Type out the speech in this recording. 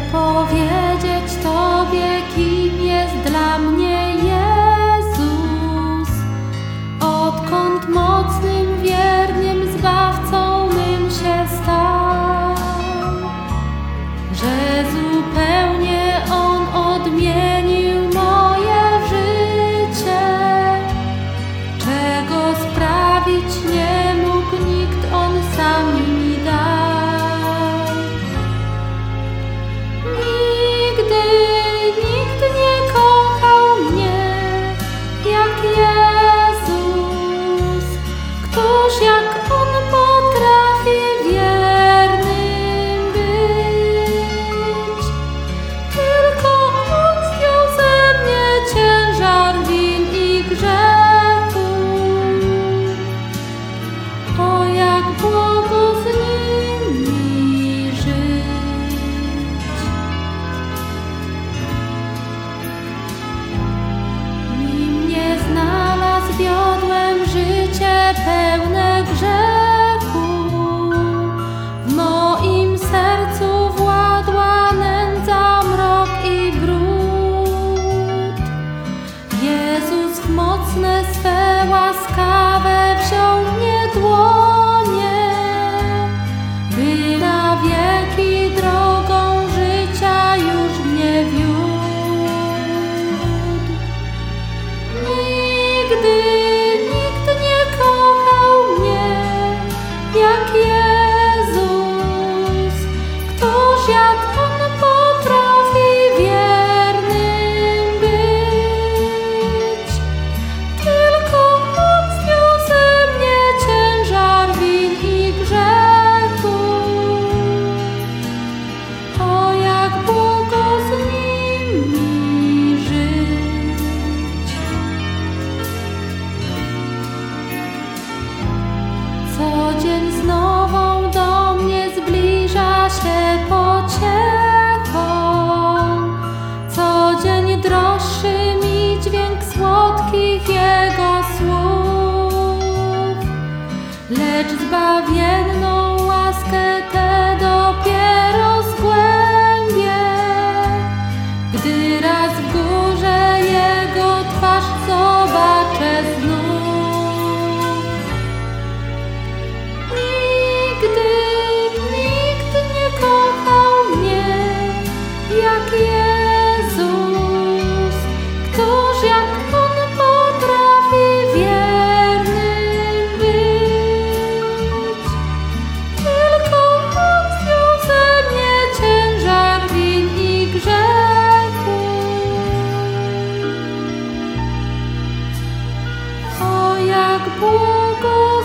powiedzieć Tobie, kim jest dla mnie Jezus. Odkąd mocnym, wiernym Zbawcą mym się stał, że zupełnie On odmienił moje życie, czego sprawić nie mógł nikt, On sam mi dał. Nigdy nikt nie kochał mnie jak Jezus. Któż jak On potrafi wiernym być? Tylko On zdjął ze mnie ciężar win i grzechu. O, jak błogo z Nim mi żyć. Nim mnie znalazł, wiodłem życie pełne grzechu. W moim sercu władła nędza, mrok i brud. Jezus w mocne swe łaskawe wziął mnie dłonie, by na wieki drogą życia już mnie wiódł. Nigdy nikt nie kochał mnie jak Jezus. Któż jak On potrafi wiernym być? Tylko On zdjął ze mnie ciężar win i grzechu. O, jak błogo z Nim mi żyć. Co dzień z nową do mnie zbliża się pociechą. Co dzień droższy mi dźwięk słodkich Jego słów. Lecz zbawienną łaskę tę dopiero zgłębię, gdy raz w górze Jego twarz zobaczę znów. Nigdy nikt nie kochał mnie jak Jezus. Któż jak On potrafi wiernym być? Tylko On zdjął ze mnie ciężar win i grzechu. O, jak błogo